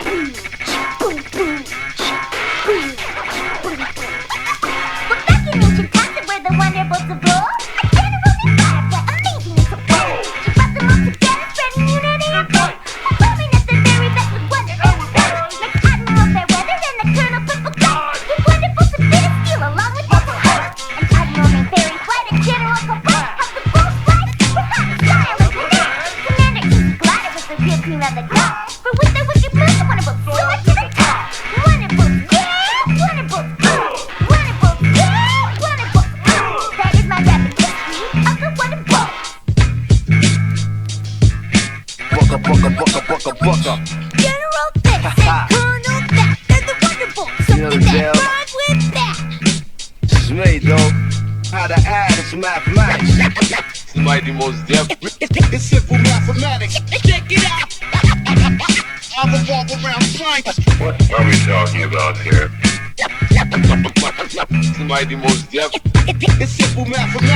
General this and Colonel that, and the wonderful. So You know get the that deal. rhyme with that. This is me, though. How to add is mathematics. Somebody most deaf. It's simple mathematics. Check it out. I'm a walk around science. What are we talking about here? Somebody most deaf. It's simple mathematics.